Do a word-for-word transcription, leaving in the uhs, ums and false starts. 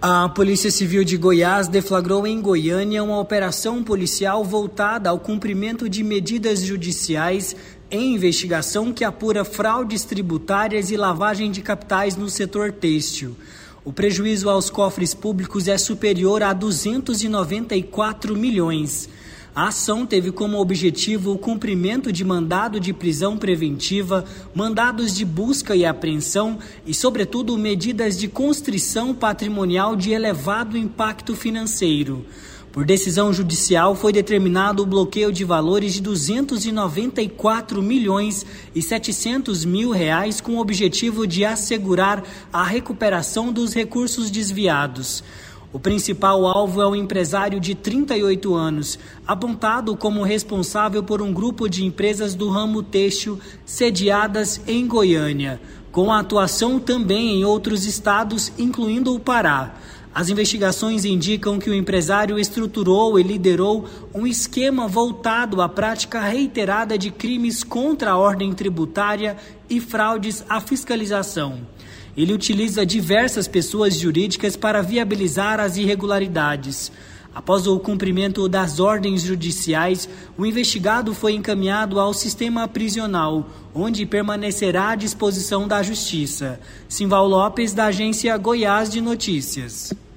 A Polícia Civil de Goiás deflagrou em Goiânia uma operação policial voltada ao cumprimento de medidas judiciais em investigação que apura fraudes tributárias e lavagem de capitais no setor têxtil. O prejuízo aos cofres públicos é superior a duzentos e noventa e quatro milhões. A ação teve como objetivo o cumprimento de mandado de prisão preventiva, mandados de busca e apreensão e, sobretudo, medidas de constrição patrimonial de elevado impacto financeiro. Por decisão judicial, foi determinado o bloqueio de valores de duzentos e noventa e quatro milhões e setecentos mil reais com o objetivo de assegurar a recuperação dos recursos desviados. O principal alvo é um empresário de trinta e oito anos, apontado como responsável por um grupo de empresas do ramo têxtil sediadas em Goiânia, com atuação também em outros estados, incluindo o Pará. As investigações indicam que o empresário estruturou e liderou um esquema voltado à prática reiterada de crimes contra a ordem tributária e fraudes à fiscalização. Ele utiliza diversas pessoas jurídicas para viabilizar as irregularidades. Após o cumprimento das ordens judiciais, o investigado foi encaminhado ao sistema prisional, onde permanecerá à disposição da Justiça. Simval Lopes, da Agência Goiás de Notícias.